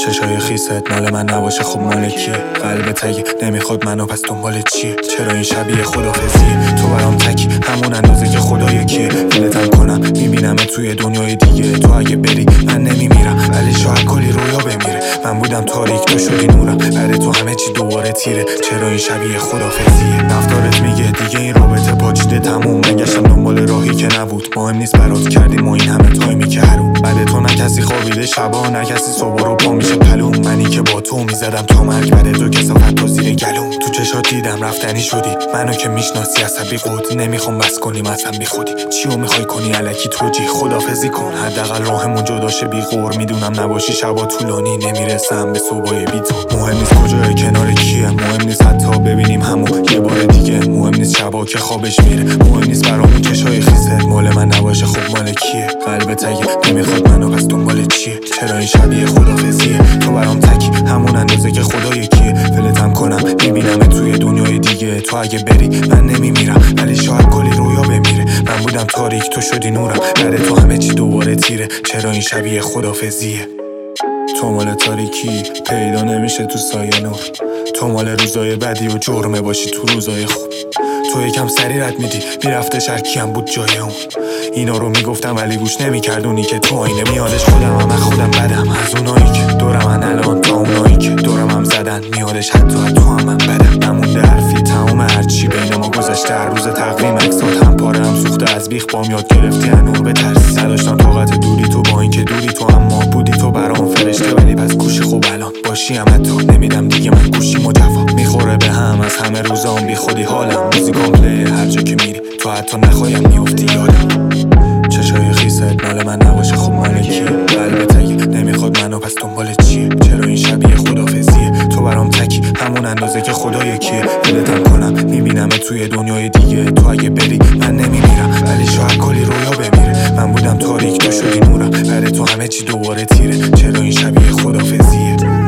چشای خیست مال من نباشه خب مال کیه؟ قلب تگه نمیخواد منو پس دنبال چیه؟ چرا این شبیه خدافزیه؟ تو برام تکی همون اندازه که خدا یکیه. دلتم کنم میبینمه توی دنیای دیگه. تو اگه بری من نمیمیرم ولی شاید کلی رویا بمیره. من بودم تاریک تو شدی نورم، برای تو همه چی دوباره تیره. چرا این شبیه خدافزیه؟ رفتارت میگه دیگه این رابطه پاچیده تموم. من گشتم دنبال راهی که نبود، مهم نیست برات کردیم ما این همه تایمی که هرون. بعد تو نه کسی خوابیده شبا، نه کسی صبح رو پا میشه پلوم. منی که با تو میزدم تا مرگ، بعد تو کسافت با زیر گلوم. تو چشات دیدم رفتنی شدی، منو که میشناسی عصبی قود. نمیخوام بس کنیم اصلا بی خودی، چیو میخوای کنی الکی توجی؟ خدافزی کن حداقل راهمون جدا شه بی غور. میدونم نباشی شبا طولانی، نمیرسم به صبحای بی تو. مهم نیست کجای کنار کیه، مهم نیست حتی ببینیم همو یه بار دیگه. مهم نیست شبا که خوابش میره، مهم نیست برامون چشای خیست مال من نباشه خب مال کیه؟ قلب تگه نمیخواد منو پس دنبال چیه؟ چرا این شبیه خدافزیه؟ تو برام تکی همون اندازه که خدا یکیه. ولتم کنم میبینم توی دنیای دیگه. تو اگه بری من نمیمیرم ولی شاید کلی رویا بمیره. من بودم تاریک تو شدی نورم، برای تو همه چی دوباره تیره. چرا این شبیه خدافزیه؟ تو مال تاریکی پیدا نمیشه تو سایه نور. تو مال روزای بدی و جرمه باشی تو روزای خوب. تو یکم سری رد میدی میرفته شرکی هم بود جای اون. اینا رو میگفتم ولی گوش نمیکردونی که تو آینه میادش خودم هم خودم بدم. از اونایی که دورم من الان تا اونایی که دورم هم زدن میادش حتی تو هم من بدم. نمونده حرفی تموم هرچی بین ما گذشته. هر روز تقویم اکسات هم پاره هم سوخته از بیخ بام یاد گرفتی هنور بترسی. نداشتم طاقت دوری تو با این که دوری تو هم ما بودی. تو برام فرشته ولی پس گوشی خوب الان باشی هم حتی نمیدم دیگه من گوشی مجفا. میخوره به هم از همه روزام بی خودی حالم. موزیکام پلی هر جا که میری تو حتی نخوایم میافتی یادم. چشای خیست مال من نباشه خب مال کیه؟ قلب تگه نمیخواد منو پس دنبال چیه؟ چرا این شبیه خدافزیه؟ تو برام تکی همون اندازه که خدا یکیه. دلتم کنم میبینم توی دنیای دیگه. تو اگه بری من نمیمیرم ولی شاید کلی رویا بمیره. من بودم تاریک تو شدی نورم، برای تو همه چی دوباره تیره. چرا این شبیه خدافزیه؟